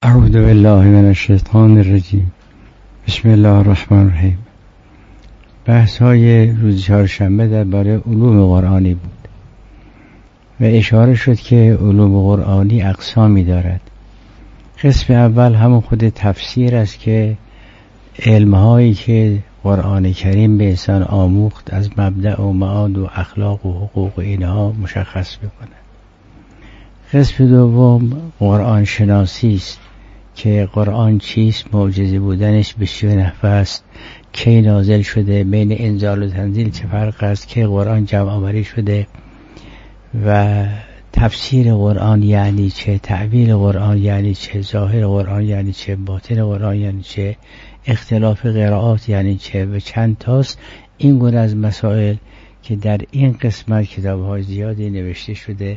اعوذ بالله من الشیطان الرجیم. بسم الله الرحمن الرحیم. بحث های روز چهارشنبه درباره علوم قرآنی بود و اشاره شد که علوم قرآنی اقسامی دارد. قسم اول همون خود تفسیر است که علمهایی که قرآن کریم به انسان آموخت از مبدأ و معاد و اخلاق و حقوق و اینها مشخص میکنه. قسم دوم قرآن شناسی است که قرآن چیست، معجزه بودنش به چه نحو است، کی نازل شده، بین انزال و تنزیل چه فرق است، که قرآن جمع آوری شده و تفسیر قرآن یعنی چه، تعبیر قرآن یعنی چه، ظاهر قرآن یعنی چه، باطن قرآن یعنی چه، اختلاف قرائات یعنی چه و چند تاست. این گونه از مسائل که در این قسمت کتاب‌های زیادی نوشته شده.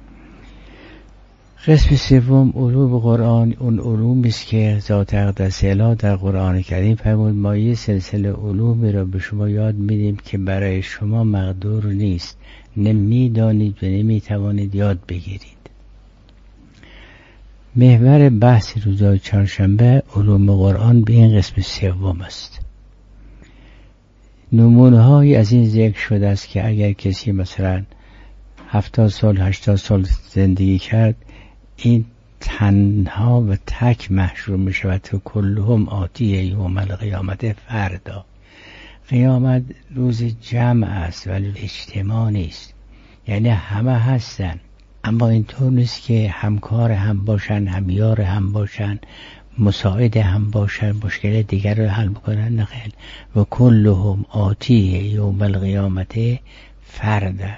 قسم سوم علوم قرآن، اون علومی است که ذات اقدس اله در قرآن کریم فرمود ما یه سلسله علومی را به شما یاد میدیم که برای شما مقدور نیست، نمیدانید و نمیتوانید یاد بگیرید. محور بحث روزهای چهارشنبه علوم قرآن به این قسم سوم است. نمونه هایی از این ذکر شده است که اگر کسی مثلا 70 سال 80 سال زندگی کرد، این تنها و تک محشور می شود که کلهم آتی یوم القیامت فردا. قیامت روز جمع است ولی اجتماع نیست، یعنی همه هستن اما اینطور نیست که همکار هم باشن، همیار هم باشن، مساعد هم باشن، مشکل دیگر رو حل بکنن. نخیر، و کلهم آتی یوم القیامت فردا.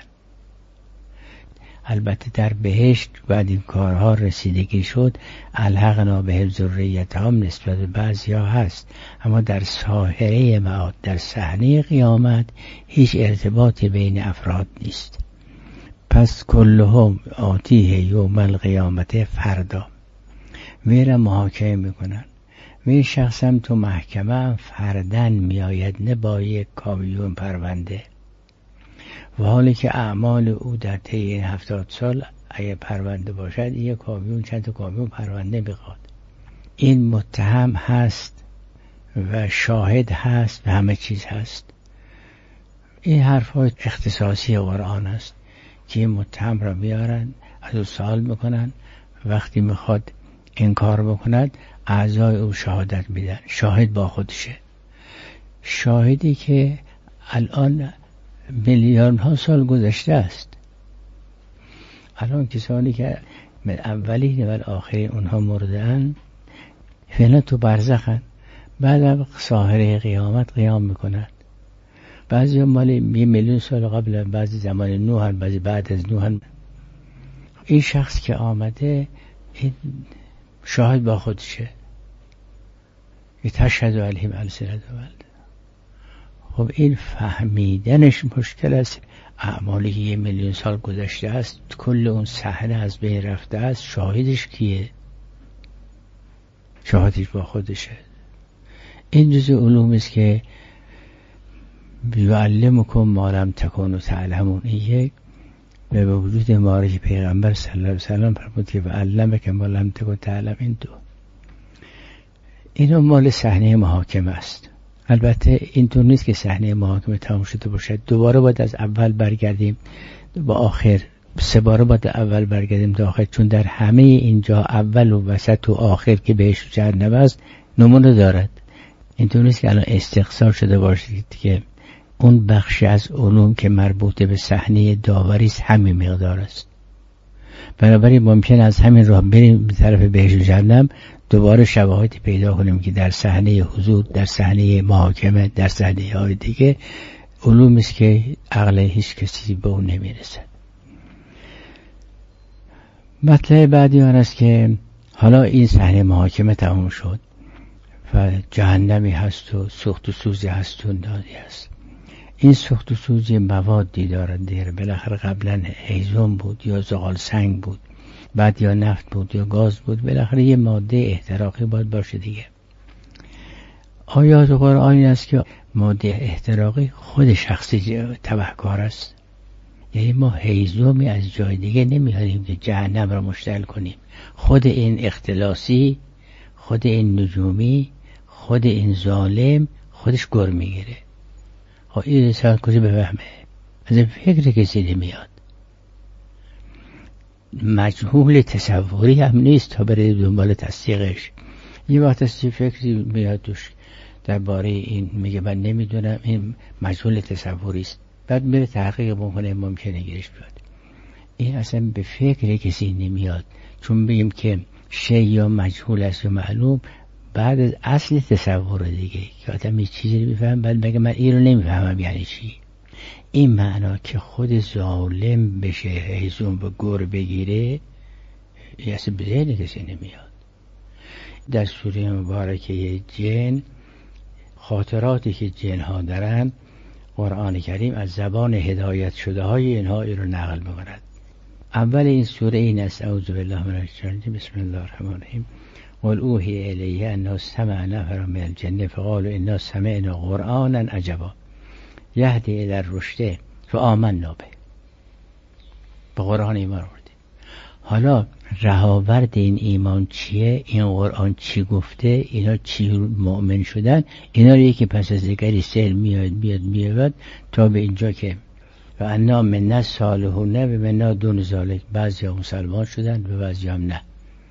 البته در بهشت بعد این کارها رسیدگی شد، الحقنا به ذریتهم نسبت به بعضیا هست، اما در ساحره معاد، در صحنه قیامت هیچ ارتباطی بین افراد نیست. پس کلهم آتیه یوم القیامت فردا. میرن محاکمه میکنن. این شخص هم تو محکمه هم فردن میآید، نه با یک کامیون پرونده، و حالی که اعمال او در طی این 70 سال اگه پرونده باشد یک کامیون چند تا کامیون پرونده میخواد. این متهم هست و شاهد هست و همه چیز هست. این حرفای اختصاصی قرآن است که این متهم را میارن، از او سوال میکنن، وقتی میخواد انکار بکند اعضای او شهادت میدن. شاهد با خودشه، شاهدی که الان میلیون ها سال گذشته است. الان کسانی که من اولین و آخرین اونها مردن فعلا تو برزخن، بعد از ساحره قیامت قیام میکنن. بعضی مال 1 میلیون سال قبل، بعضی زمان نوح، بعضی بعد از نوح. این شخص که آمده این شاهد با خودشه، تشهد علیهم السنتهم. خب این فهمیدنش مشکل است. اعمالی که 1 میلیون سال گذشته است، کل اون صحنه از بین رفته است، شاهدش کیه؟ شاهدش با خودشه. این جزء علوم است که یعلمکم ما لم تکونوا تعلمون. این یک به وجود معرفی پیغمبر صلی الله علیه و سلم فرمود که علمک ما لم تکن تعلم. این دو اینا مال صحنه محاکمه است. البته اینطور نیست که صحنه محاکمه تمام شده باشد، دوباره باید از اول برگردیم با آخر. 3 بار باید اول برگردیم تا آخر، چون در همه اینجا اول و وسط و آخر که بهش جهنم است نمونه دارد. اینطور نیست که الان استقصا شده باشید که اون بخش از علوم که مربوط به صحنه داوری است همین مقدار است. بنابراین ممکن از همین راه بریم به طرف بهشت و جهنم، دوباره شواهدی پیدا کنیم که در صحنه حضور، در صحنه محاکمه، در صحنه های دیگه علوم است که عقل هیچ کسی به اون نمیرسد. مطلب بعدی آن است که حالا این صحنه محاکمه تمام شد و جهنمی هست و سوخت و سوزی هست و نادی هست. این سوخت و سوزی موادی دارد دیگه. بالاخره قبلا هیزم بود یا زغال سنگ بود، بعد یا نفت بود یا گاز بود، بالاخره یه ماده احتراقی باید باشه دیگه. آیات قرآنی است که ماده احتراقی خود شخصی تبهکار است. یعنی ما هیزمی از جای دیگه نمیاریم که جهنم را مشتعل کنیم. خود این اختلاسی خود این نجومی، خود این ظالم خودش گر میگیره. این انسان کجا بفهمه؟ از این فکر کسی نمیاد. مجهول تصوری هم نیست تا بره دنبال تصدیقش. یه وقت از چه فکری میاد توش درباره این، میگه من نمیدونم، این مجهول تصوری است، بعد میره تحقیق بکنه، ممکنه گیرش بیاد. این اصلا به فکر کسی نمیاد، چون بگیم که شی یا مجهول است یا معلوم بعد از اصل تصور دیگه که آدم یه چیزی رو میفهم بعد بگه من این رو نمیفهمم یعنی چی. این معنا که خود ظالم بشه، هیزون به گر بگیره، این اصلا به ذهن کسی نمیاد. در سوره مبارکه جن، خاطراتی که جن ها دارن، قرآن کریم از زبان هدایت شده های اینها این رو نقل می‌کند. اول این سوره این است: اعوذ بالله من الشیطان الرجیم، بسم الله الرحمن الرحیم. قل اوحی الی انه استمع نفر من الجن فقالوا انا سمعنا قرآنا عجبا یهدی الی الرشد فآمنا به. به قرآن ایمان آوردیم. حالا رهاورد این ایمان چیه؟ این قرآن چی گفته؟ اینا چی مؤمن شدن؟ اینا رو یکی پس از دیگری سیل میاد تا به اینجا که و انا منا صالحون و منا دون ذالک، بعضی ها مسلمان شدن و بعضی هم نه.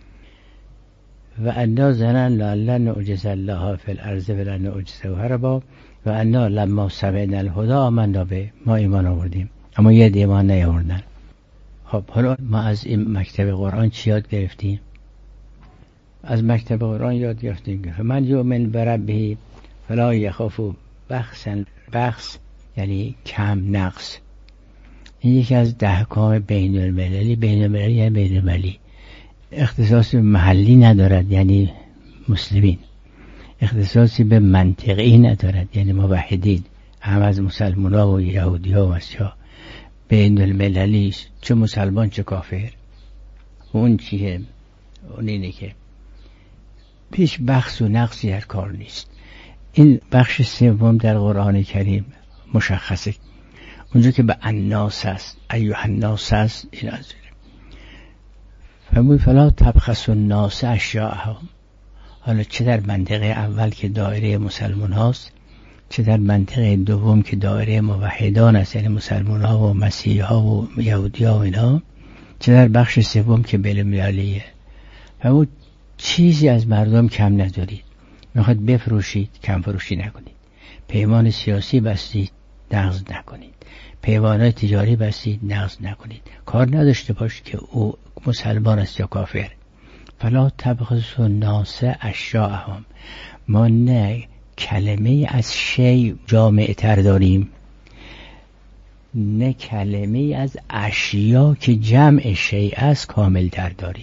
و انا زنن لعلن نعجز الله فی الارض ولن نعجزه هربا و انا لما سمعنا الهدی آمنا به. ما ایمان آوردیم اما یه ایمان نیاوردن. خب حالا ما از این مکتب قرآن چی یاد گرفتیم؟ از مکتب قرآن یاد گرفتیم که من یؤمن بربه فلا یخاف بخسا. بخس یعنی کم نقص. این یکی از احکام بین المللی. بین المللی یعنی بین المللی، اختصاصی به محلی ندارد یعنی مسلمین، اختصاصی به منطقی ندارد یعنی موحدین، هم از مسلمان ها و یهودی ها و مسیحا. بین المللی چه مسلمان چه کافر. اون چیه؟ اون اینه که پیش بخس و نقصی هر کار نیست. این بخش سوم در قرآن کریم مشخصه. اونجا که به الناس است، ایها الناس است، این از فرمود فلا تبخسوا الناس اشیاءهم. حالا چه در منطقه اول که دایره مسلمان هاست، چه در منطقه دوم که دایره موحدان است یعنی مسلمان ها و مسیح ها و یهودی ها و اینا، چه در بخش سوم که بین المللیه. فرمود چیزی از مردم کم ندارید. میخواد بفروشید، کم فروشی نکنید. پیمان سیاسی بستید، نقض نکنید. پیمانات تجاری بستید، نقض نکنید. کار نداشته باش که او مسلمان است یا کافر. فلا تبخسوا الناس اشیاءهم. ما نه کلمه از شی جامع تر داریم، نه کلمه از اشیا که جمع شی است کامل تر داریم.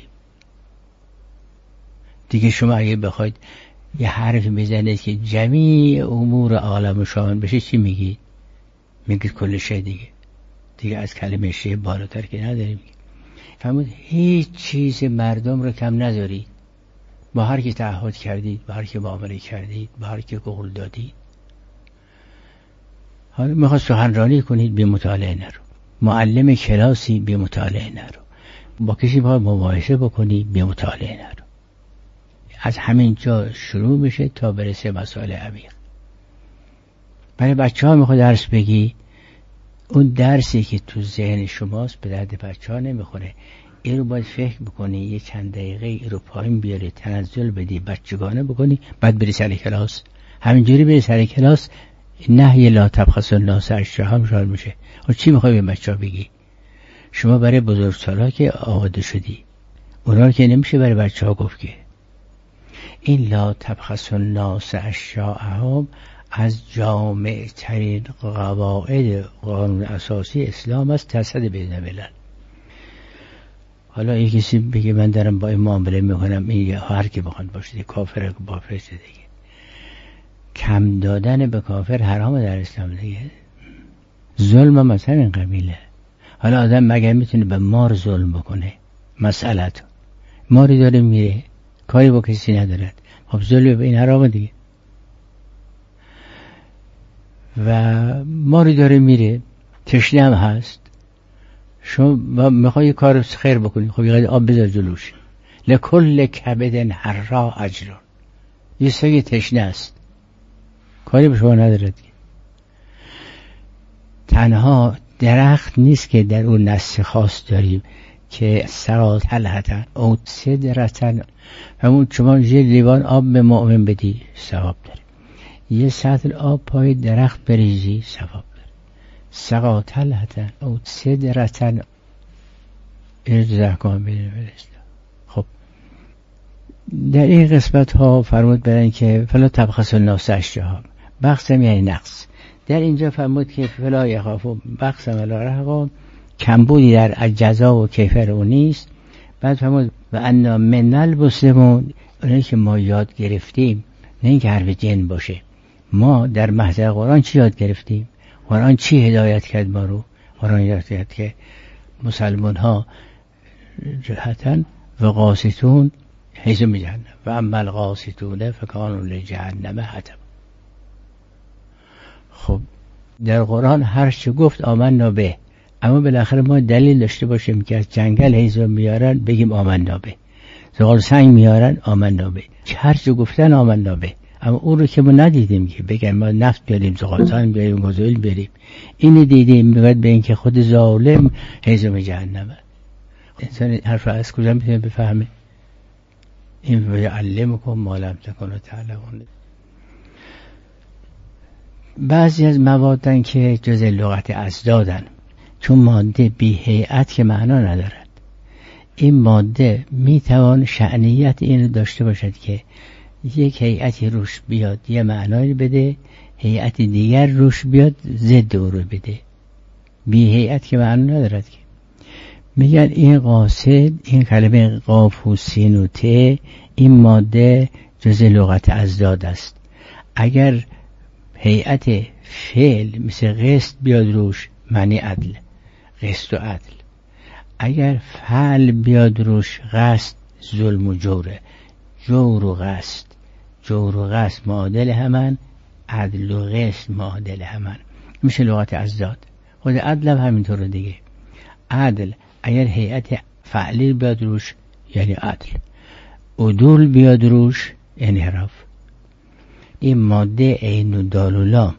دیگه شما اگه بخواید یه حرف بزنید که جمیع امور عالم شامل بشه چی میگید؟ میگید کل شی. دیگه از کلمه شی بالاتر که نداریم. فرمود هیچ چیز مردم رو کم نذارید. با هر کی تعهد کردید، با هر کی معامله کردید، با هر کی قول دادید. حالا میخواد سخنرانی کنید، به مطالعه نرو. معلم کلاسی، به مطالعه نرو. با کسی باید مباحثه بکنی، به مطالعه نرو. از همین جا شروع میشه تا برسه مسائل عمیق. برای بچه ها میخواد درس بگی، اون درسی که تو ذهن شماست به درد بچه ها نمیخوره. این رو باید فکر بکنی، یه چند دقیقه این رو پایین بیاری، تنزل بدی، بچگانه بکنی، بعد بری سر کلاس. همینجوری بری سر کلاس نهی لا تبخسوا الناس اشیاءهم شامل میشه. و چی میخوای به بچه ها بگی؟ شما برای بزرگسالا که آماده شدی، اونا رو که نمیشه برای بچه ها گفت که. این لا تبخسوا الناس اشیاءهم از جامع ترین قواعد قانون اساسی اسلام است، تصد بین الملل. حالا یه کسی بگه من دارم با این معامله میکنم، این هر کی بخواد باشه، کافر با فرشته دیگه. کم دادن به کافر حرامه در اسلام دیگه. ظلم هم از همین قبیله. حالا آدم مگر میتونه به مار ظلم بکنه؟ مسئله تو ماری داره میره، کاری با کسی ندارد، خب ظلم به این حرامه دیگه. و ماری داره میره، تشنه هم هست، شما میخوای کار خیر بکنی، خب یه آب بذار جلوش. لکل کبد حرا اجر. یه سگ تشنه است، کاری به شما ندارد. تنها درخت نیست که در اون نسل خاص داریم که سقا طلحة او سدرة، همون شما یه لیوان آب به مؤمن بدی ثواب داره، یه سطل آب پای درخت بریزی ثواب داره. سقا طلحة او سدرة ارزاقان بینویست. خب در این قسمت ها فرمود برن که فلا تبخس الناس اشیاءهم، بخسم یعنی نقص. در اینجا فرمود که فلا یخافوا بخسم ولا رهقا، کمبودی در جزا و کیفر اون نیست. بعد فرمود و انا من المسلمون، اونایی که ما یاد گرفتیم، نه اینکه حرف جن باشه، ما در محضر قرآن چی یاد گرفتیم؟ قرآن چی هدایت کرد ما رو؟ قرآن یاد کرد که مسلمان ها جهتا و قاسطون حزم جهنم و اما القاسطون فکانوا لجهنم حطبا. خب در قرآن هر چه گفت آمنا به، اما بالاخره ما دلیل داشته باشیم که از جنگل حزم میارن بگیم آمنا به، زغال سنگ میارن آمنا به، هر چه گفتن آمنا به، اما اون رو که ما ندیدیم که بگن ما نفت بیاریم، زغال سنگ بیاریم، گازوئیل بیاریم. اینو دیدیم میگوید به اینکه خود ظالم حزم جهنمه. انسان حرف از کجا میتونه بفهمه؟ این ویعلمکم ما لم تکونوا تعلمون. بعضی از موادن که جز لغت ازدادن، چون ماده بی هیئت که معنا ندارد. این ماده میتوان شأنیت این داشته باشد که یک هیئتی روش بیاد یه معنایی بده، هیئت دیگر روش بیاد ضد او رو بده. بی هیئت که معنا ندارد که. میگن این قاصد، این کلمه قاف و سین و ت، این ماده جز لغت ازداد است. اگر هیئت فعل مثل قسط بیاد روش معنی عدل، قسط و عدل. اگر فعل بیاد روش قصد ظلم و جوره، جور و قصد، جور و قصد معادل همان، عدل و قسط معادل همان، میشه لغت ازداد. خود عدل هم همینطور دیگه. عدل اگر هیئت فعلی بیاد روش یعنی عدل، عدول بیاد روش یعنی حرف. این ماده عین و دال و لام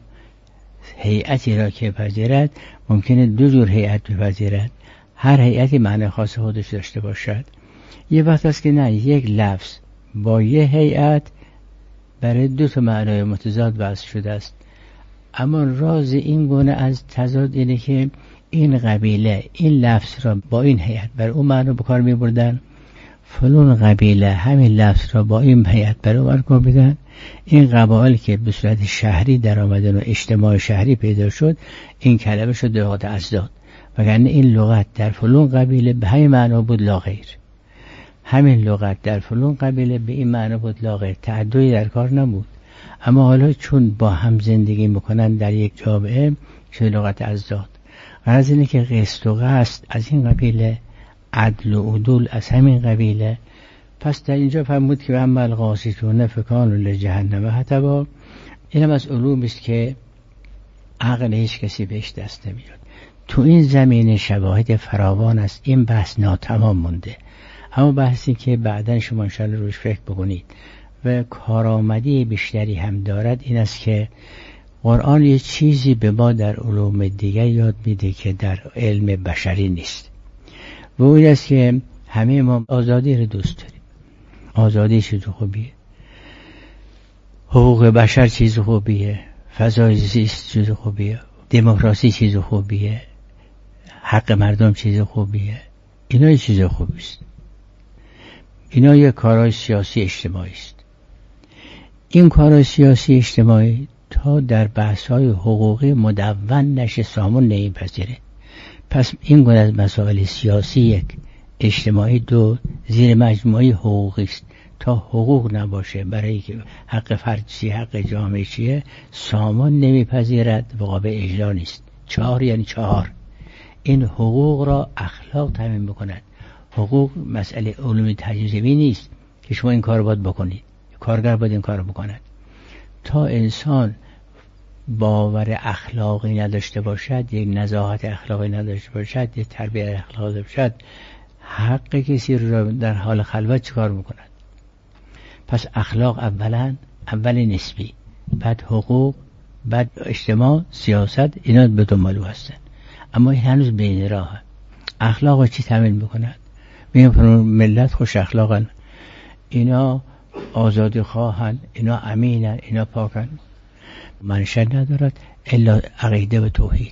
هیئتی را که پذیرد ممکنه دو جور هیئت بپذیرد، هر هیئتی معنی خاص خودش داشته باشد. یه وقت است که نه، یک لفظ با یه هیئت برای دو تا معنای متضاد وضع شده است. اما راز این گونه از تضاد اینه که این قبیله این لفظ را با این هیئت بر اون معنی به کار می‌بردن، فلان قبیله همین لفظ را با این هیئت بر اون کار می‌بردن. این قبایل که به صورت شهری در آمدن و اجتماع شهری پیدا شد، این کلمه شد لغت ازداد. وگرنه این لغت در فلان قبیله به همین معنا بود لا غیر، همین لغت در فلان قبیله به این معنا بود لا غیر، تعددی در کار نبود. اما حالا چون با هم زندگی میکنن در یک جامعه شد لغت ازداد. غرض اینه که قسط و قصد از این قبیله، عدل و عدول از همین قبیله. پس در اینجا فرمود که اما القاسطون فکانوا لجهنم حطبا. اینم از علومی است که عقل هیچ کسی بهش دست نمیاد. تو این زمینه شواهد فراوان است، این بحث ناتمام مونده. اما بحثی که بعداً شما انشاءالله روش فکر بکنید و کارآمدی بیشتری هم دارد این است که قرآن یه چیزی به ما در علوم دیگه یاد میده که در علم بشری نیست، و اون است که همه ما آزادی رو دوست داریم. آزادی چیز خوبیه، حقوق بشر چیز خوبیه، فضای زیست چیز خوبیه، دموکراسی چیز خوبیه، حق مردم چیز خوبیه. اینا یه چیز خوبی است. اینا یه کارهای سیاسی اجتماعی است. این کارهای سیاسی اجتماعی تا در بحث‌های حقوقی مدون نشه سامون نمی‌پذیره. پس این گونه از مسائل سیاسی یک، اجتماعی دو، زیر مجموعه حقوقی است. تا حقوق نباشه برای که حق فرد چیه، حق جامعه چیه، سامان نمیپذیرد و قابل اجرا نیست. 4 یعنی 4. این حقوق را اخلاق تامین میکند. حقوق مسئله علوم تجربی نیست که شما این کار باید بکنید، کارگر باید این کار بکند. تا انسان باور اخلاقی نداشته باشد، یک نزاهت اخلاقی نداشته باشد، یک تربیت اخلاقی نداشته باشد، حق کسی رو در حال خلوت چیکار میکند؟ پس اخلاق اول نسبی، بعد حقوق، بعد اجتماع، سیاست، اینا به دنبالو هستن. اما این هنوز بین راهه. اخلاق چی تامین میکنن؟ میگن ملت خوش اخلاقن، اینا آزادی خواهن، اینا امینن، اینا پاکن. منشأ ندارد الا عقیده و توحید.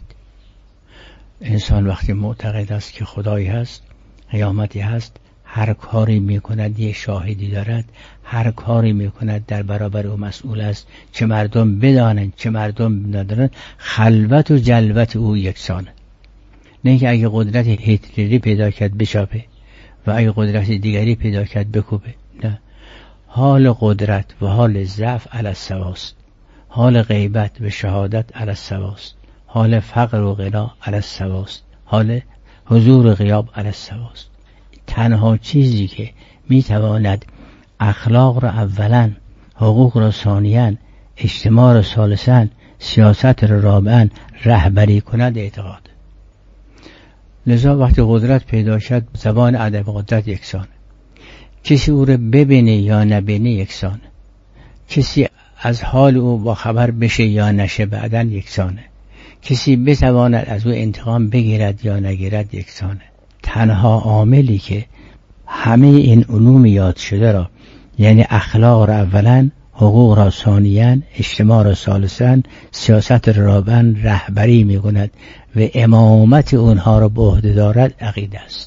انسان وقتی معتقد است که خدایی هست، قیامتی هست، هر کاری میکند یه شاهدی دارد، هر کاری میکند در برابر او مسئول است، چه مردم بدانند چه مردم ندانند، خلوت و جلوت او یکسانه. نه که اگه قدرت هیتلری پیدا کرد بچاپه و اگه قدرت دیگری پیدا کرد بکوبه. نه، حال قدرت و حال ضعف علی السواست، حال غیبت و شهادت علی السواست، حال فقر و غنا علی السواست، حال حضور و غیاب علی السواست. تنها چیزی که میتواند اخلاق را اولا، حقوق را ثانیاً، اجتماع را ثالثاً، سیاست را رابعاً رهبری کند اعتقاد. لذا وقتی قدرت پیدا شد، زبان عدم قدرت یکسانه. کسی او را ببینه یا نبینه یکسانه. کسی از حال او با خبر بشه یا نشه بعداً یکسانه. کسی بتواند از او انتقام بگیرد یا نگیرد یکسانه. تنها عاملی که همه این علوم یاد شده را، یعنی اخلاق را اولا، حقوق را ثانیاً، اجتماع را ثالثاً، سیاست را رابعاً رهبری می‌کند و امامت اونها را به عهده دارد، عقیده است.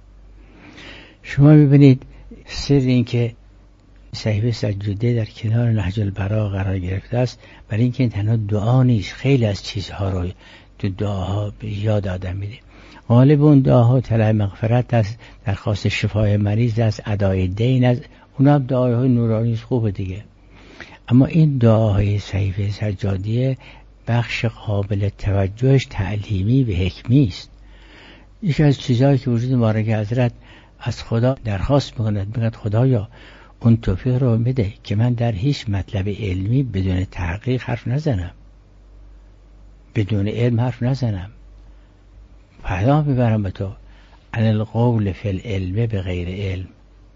شما می‌بینید سر این که صحیفه سجاده در کنار نهج البلاغه قرار گرفته است، برای اینکه این تنها دعا نیست، خیلی از چیزها رو تو دعاها به یاد آدم میده. غالب اون دعاها طلب مغفرت است، درخواست شفای مریض است، ادای دین است، اونا هم دعاهای نورانی خوبه دیگه. اما این دعاهای صحیفه سجادیه بخش قابل توجهش تعلیمی و حکمی است. یکی از چیزهایی که وجود مبارک حضرت از خدا درخواست میکند، میگه خدایا اون توفیق رو بده که من در هیچ مطلب علمی بدون تحقیق حرف نزنم، بدون علم حرف نزنم. پناه میبرم به تو عن القول فی العلم به غیر علم.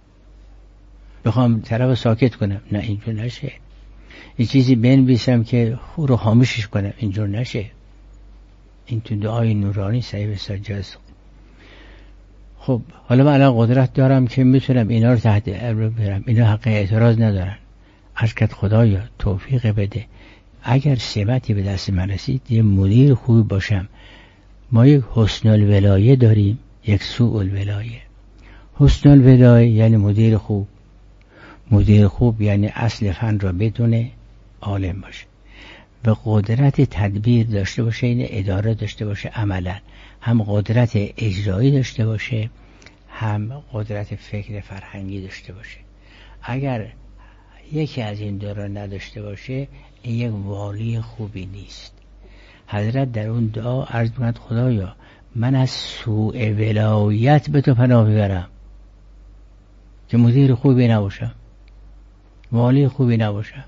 بخوام طرف ساکت کنم، نه اینجور نشه. یه چیزی بنویسم که خود رو خاموشش کنم، اینجور نشه. این تو دعای نورانی صحیفه سجاده است. خب حالا من الان قدرت دارم که میتونم اینا رو تحت امر بگیرم، اینا حق اعتراض ندارن. حضرت خدایا توفیق بده اگر سمتی به دست من رسید یه مدیر خوبی باشم. ما یک حسن الولایه داریم، یک سوء الولایه. حسن الولایه یعنی مدیر خوب. مدیر خوب یعنی اصل فن را بدونه، عالم باشه و قدرت تدبیر داشته باشه، این اداره داشته باشه، عملا هم قدرت اجرایی داشته باشه، هم قدرت فکر فرهنگی داشته باشه. اگر یکی از این دو را نداشته باشه، این یک والی خوبی نیست. حضرت در اون دعا عرض می‌کند خدایا من از سوء ولایت به تو پناه میبرم که مدیر خوبی نباشم، والی خوبی نباشم.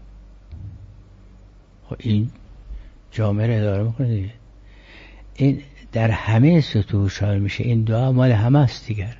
خب این جامعه را اداره میکنه دیگه. این در همه سطوح شامل میشه. این دعا مال همه است دیگر.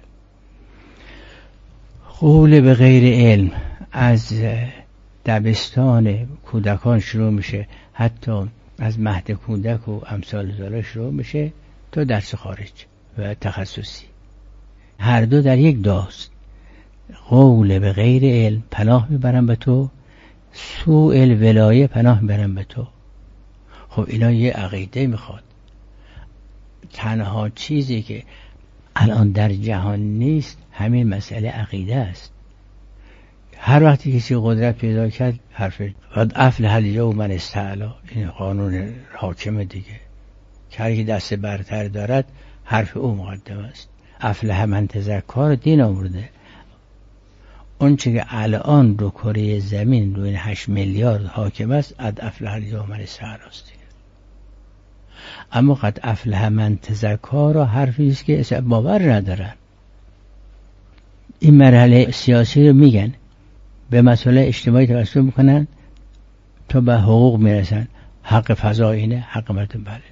قول به غیر علم از دبستان کودکان شروع میشه، حتی از مهد کودک و امثال ذالک شروع میشه تا درس خارج و تخصصی. هر دو در یک داست. قول به غیر علم پناه میبرم به تو، سوء الولایه پناه میبرم به تو. خب اینا یه عقیده میخواد. تنها چیزی که الان در جهان نیست همین مسئله عقیده است. هر وقتی کسی قدرت پیدا کرد حرف قد افلح الیوم من استعلی، این قانون حاکم دیگه، که هر کی دست برتر دارد حرف او مقدم است. افلح من تزکر دین آورده. اون چه که الان رو کره زمین روی 8 میلیارد حاکم است، قد افلح الیوم من استعلی است. اما قد افلح من تزکر را حرفی است که باور ندارن. این مرحله سیاسی رو میگن، به مسئله اجتماعی توسط میکنن تا به حقوق میرسن. حق فضا اینه، حق مردم بله.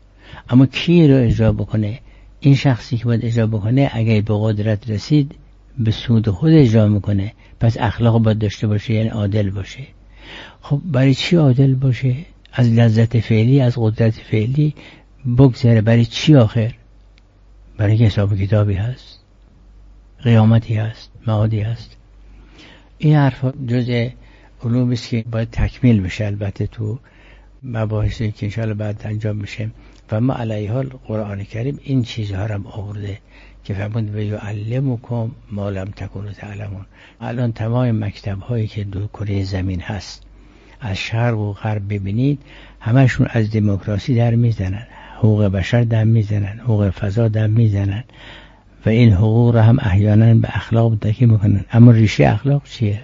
اما کی رو اجرا بکنه؟ این شخصی که باید اجرا بکنه اگه به قدرت رسید به سود خود اجرا میکنه، پس اخلاق باید داشته باشه، یعنی عادل باشه. خب برای چی عادل باشه؟ از لذت فعلی، از قدرت فعلی بگذره. برای چی آخر؟ برای که حساب کتابی هست، قیامتی هست، معادی هست. این حرف جزء علومی است که باید تکمیل بشه، البته تو مباحثی که انشاءالله بعد انجام میشه. و ما علیه حال قرآن کریم این چیزها رو هم آورده که فرمود و یعلمکم ما لم تکونوا تعلمون. الان تمام مکتب هایی که دو کره زمین هست از شرق و غرب ببینید، همشون از دموکراسی در میزنن، حقوق بشر در میزنن، حقوق فضا در میزنن و این حقوق رو هم احیانا به اخلاق تکی میکنن. اما ریشه اخلاق چیه؟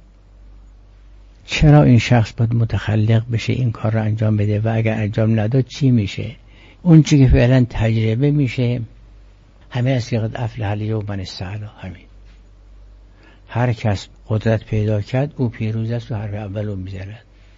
چرا این شخص باید متخلق بشه این کار رو انجام بده و اگر انجام نداد چی میشه؟ اون چی که فعلا تجربه میشه همه از که قد افلح الیوم من استعلا. همین هر کس قدرت پیدا کرد او پیروز است و حرف اول رو میزند.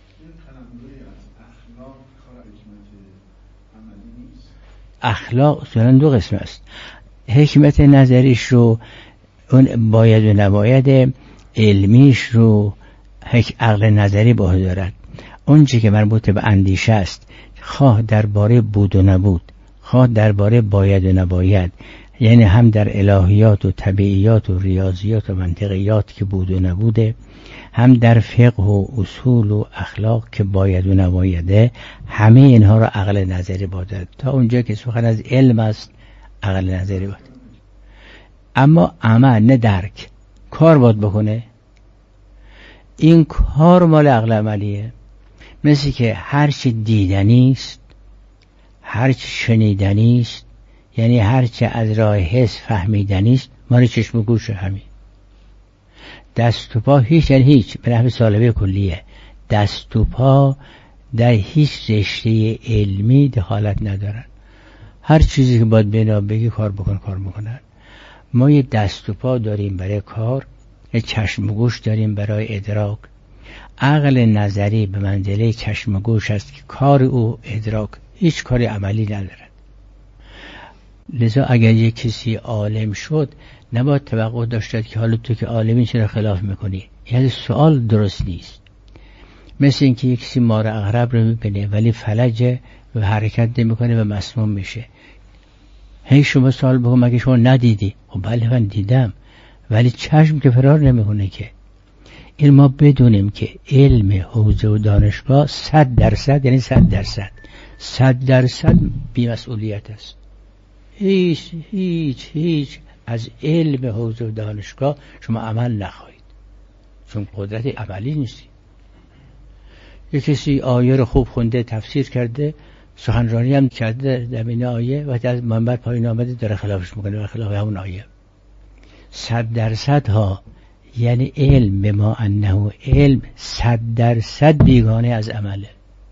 اخلاق اصولا دو قسم است. حکمت نظریش رو، اون باید و نباید علمیش رو عقل نظری باید دارد. اون چی که مربوط به اندیشه است، خواه درباره بود و نبود، خواه درباره باید و نباید، یعنی هم در الهیات و طبیعیات و ریاضیات و منطقیات که بود و نبوده، هم در فقه و اصول و اخلاق که باید و نبایده، همه اینها را عقل نظری باید دارد. تا اونجا که سخن از علم است عقل نظری باید. اما عمل نه درک، کار باید بکنه. این کار مال عقل عملیه. مثل که هرچی دیدنی است، هرچی شنیدنی است، یعنی هرچی از راه حس فهمیدنی است، مال چشم و گوش. همین دست و پا هیچ، یعنی هیچ، به نحو سالبه کلیه. دست و پا در هیچ رشته علمی دخالت ندارن. هر چیزی که باید بنا بگی کار بکن، کار میکنن. ما یه دست و پا داریم برای کار، یه چشم و گوش داریم برای ادراک. عقل نظری به منزله چشم و گوش است که کار او ادراک، هیچ کاری عملی ندارد. لذا اگر یک کسی عالم شد نباید توقع داشته که حالا تو که عالمی چرا خلاف میکنی. یعنی سوال درست نیست. مثل اینکه یک کسی مار عقرب رو میبینه ولی فلجه و حرکت نمیکنه و مسموم میشه. هی شما سوال بکن مگه شما ندیدی؟ خب بله من دیدم، ولی چشم که فرار نمیکنه که. این ما بدونیم که علم حوزه و دانشگاه 100%، یعنی 100% بی‌مسئولیت است. هیچ از علم حوزه و دانشگاه شما عمل نخواهید، چون قدرت عملی نیستی. یک کسی آیه رو خوب خونده، تفسیر کرده، سخنرانی هم کرده در این آیه، وقتی از منبر پایین آمده داره خلافش میکنه و خلاف همون آیه. 100% ها، یعنی علم به ما انه علم 100% بیگانه از عمله.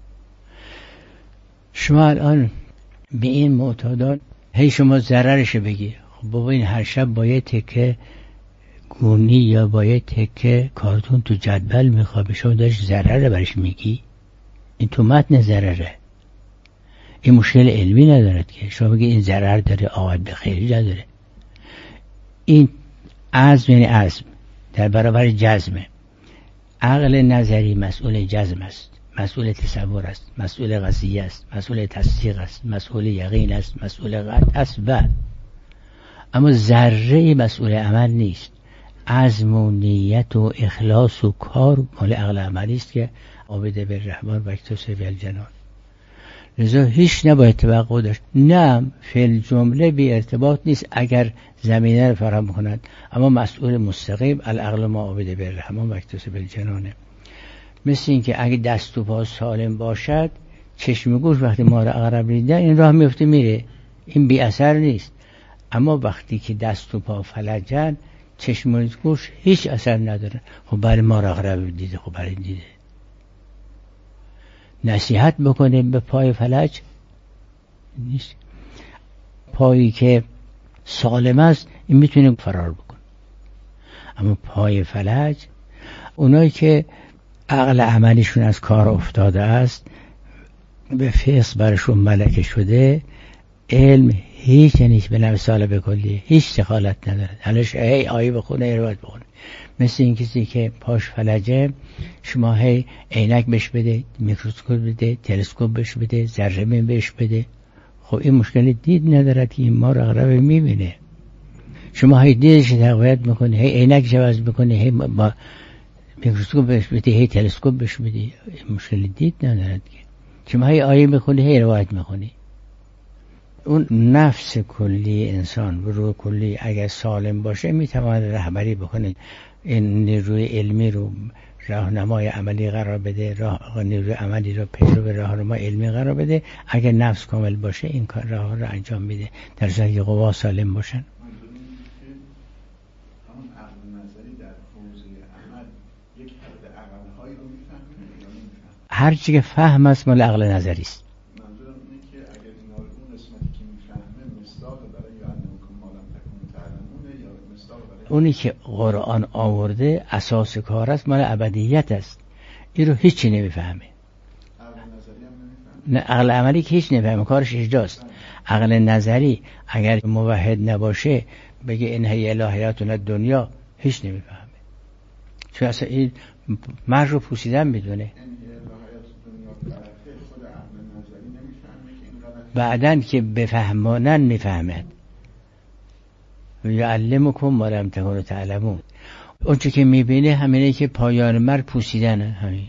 شما الان به این معتادان هی شما ضررش بگی، خب بابا این هر شب با یه تکه گونی یا با یه تکه کارتون تو جدول میخوابه، شما داشت ضرر برش میگی. این تو متن ضرره، این مشکل علمی ندارد که شما بگی این ضرر داره، عاقبت به خیری نداره. این عزم، یعنی عزم در برابر جزمه. عقل نظری مسئول جزم است، مسئول تصور است، مسئول قضیه است، مسئول تصدیق است، مسئول یقین است، مسئول قطع است. اما ذره مسئول عمل نیست. عزم و نیت و اخلاص و کار مال عقل عملی است که عابد بالرحمن و اکتسب الجنان. لذا هیچ نباید توقع داشت. نه فعل جمله بی ارتباط نیست اگر زمینه رو فراهم کند، اما مسئول مستقیم العقل ما عابد بالرحمن و اکتسب الجنانه. مثل این که اگه دست و پا سالم باشد، چشم و گوش وقتی مار عقرب دیدن این راه میفته میره، این بی اثر نیست. اما وقتی که دست و پا فلجن، چشم و گوش هیچ اثر نداره. خب برای مار عقرب دیده، خب برای دیده نصیحت بکنه به پای فلج نیست. پایی که سالم است این میتونه فرار بکنه، اما پای فلج، اونایی که عقل عملیشون از کار افتاده است، به فیض برشون ملکه شده، علم هیچ نیست به نفس سالب کلی، هیچ دخالت نداره. حالش هی آیه بخونه ای روایت بخونه. مثل این کسی که پاش فلجه شما هی عینک بهش بده، میکروسکوپ بده، تلسکوپ بهش بده، ذره بین بهش بده، خب این مشکل دید ندارد که این ما رو اقرب میبینه. شما هی دیدش تقویت میکنه، هی عینک عوض میکنه، هی با میکروسکوپ بهش بده، هی تلسکوپ بهش بده، این مشکل دید ندارد که. شما هی آیه میخونی، هی روایت میخونی. اون نفس کلی انسان و روح کلی اگر سالم باشه میتواند رهبری بکنه، این نیروی علمی رو راهنمای عملی قرار بده، نیروی عملی رو پیرو به راهنمای علمی قرار بده. اگر نفس کامل باشه این کار راه رو انجام میده، در صورتی که قوا سالم باشن. همون عقل نظری در حوزه عمل یک حد عقل‌هایی رو میفهمه یا نمیفهمه؟ هر چی که فهم است مال عقل نظری است. منظورم اینه که اگر اینا رو اون قسمتی که میفهمه مصداق برای یعلمکم ما لم تکونوا تعلمون یا مصداق برای اونی که قرآن آورده اساس کار است، مال ابدیت است. این رو هیچی نمیفهمه. عقل نظری هم نمیفهمه. نه، عقل عملی که هیچ نمیفهمه، کارش اجراست. عقل نظری اگر موحد نباشه بگه این هی الهیاتنا دنیا، هیچ نمیفهمه. چون اصلا این مرج رو پوسیدن میدونه. بعدن که بفهمانن میفهمد. یعلمکم ما لم تکونوا تعلمون. اون چه که میبینه همینه که پایان مرگ پوسیدنه. همین.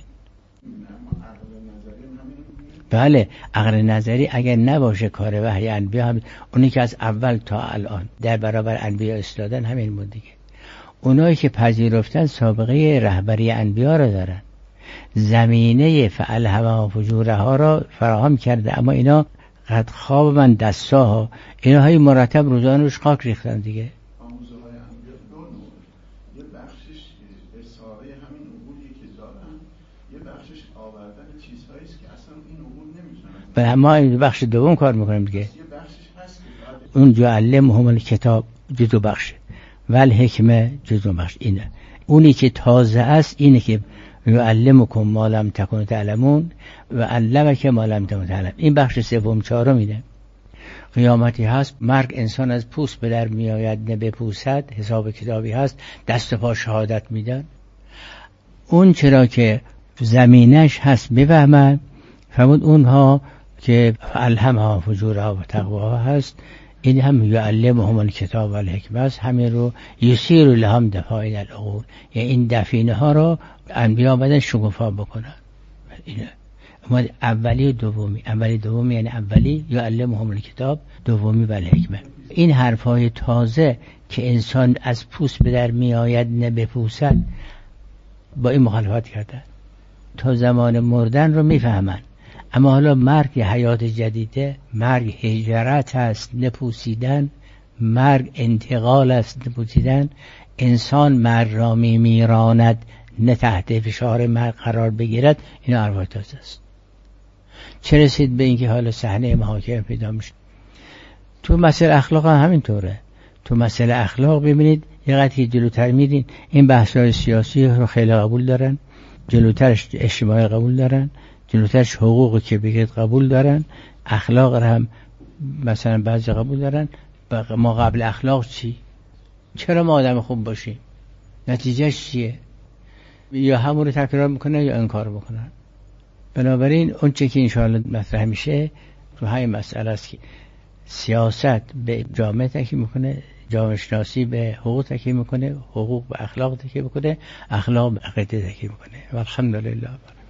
بله، عقل نظری اگر نباشه کار وحی انبیا هم، اونی که از اول تا الان در برابر انبیا ایستادن همین بود دیگه. اونایی که پذیرفتن سابقه رهبری انبیا رو دارن، زمینه فالهمها فجورها را فراهم کرده، اما اینا قد خواب من دستاها، اینا های مرتب روزانه روش خاک ریختن دیگه. آموزه های انبیا دو نوع، یه بخشش اصاره همین عقولی که دارن، یه بخشش آوردن چیزهایی است که اصلا این عقول نمیتونن. بله، ما این بخش دوم کار میکنیم دیگه. یه بخشش هست که اون جعلمهم الکتاب جزو بخشه ول حکمه جزو بخش اینه. اونی که تازه است اینه که یعلمکم ما لم تکونوا تعلمون و علمک ما لم تکون تعلم. این بخش سوم چهارم اینه. قیامتی هست، مرگ انسان از پوست به در میآید نه بپوسد، حساب کتابی هست، دست و پا شهادت میدن. اون چرا که زمینش هست بفهمن، فرمود اونها که الهمها فجورها و تقواها هست، این هم یعلمهم الکتاب و الحکمه است. همین رو یسیر لهم دفاعین العقول، یعنی این دفینه ها رو انبیا بدن شگفا بکنن. اینه اولی و دومی. اولی دومی یعنی اولی یعلمهم الکتاب، دومی و الحکمه. این حرفای تازه که انسان از پوست به در می آید نه بپوسد، با این مخالفت کردن. تا زمان مردن رو میفهمن، اما حالا مرگ حیات جدیده، مرگ هجرت است نپوسیدن، مرگ انتقال است نپوسیدن. انسان مرگ را میراند نه تحت فشار مرگ قرار بگیرد. این حرفای تازه است. چه رسید به اینکه حالا صحنه محاکمه پیدا میشه. تو مسئله اخلاق هم همینطوره. تو مسئله اخلاق ببینید یه قدری جلوتر میرین، این بحث‌های سیاسی رو خیلی قبول دارن، جلوترش اجتماعی قبول دارن، جلوترش حقوقی که بگید قبول دارن، اخلاق رو هم مثلا بعضی قبول دارن. ما قبل اخلاق چی؟ چرا ما آدم خوب باشیم؟ نتیجهش چیه؟ یا همون رو تکرار میکنن یا انکار میکنن. بنابراین اون چه که انشاءالله مطرح میشه تو همین مسئله است که سیاست به جامعه تکیه میکنه، جامعه شناسی به حقوق تکیه میکنه، حقوق به اخلاق تکیه میکنه، اخلاق به عقیده تکیه میکنه. والحمدلله.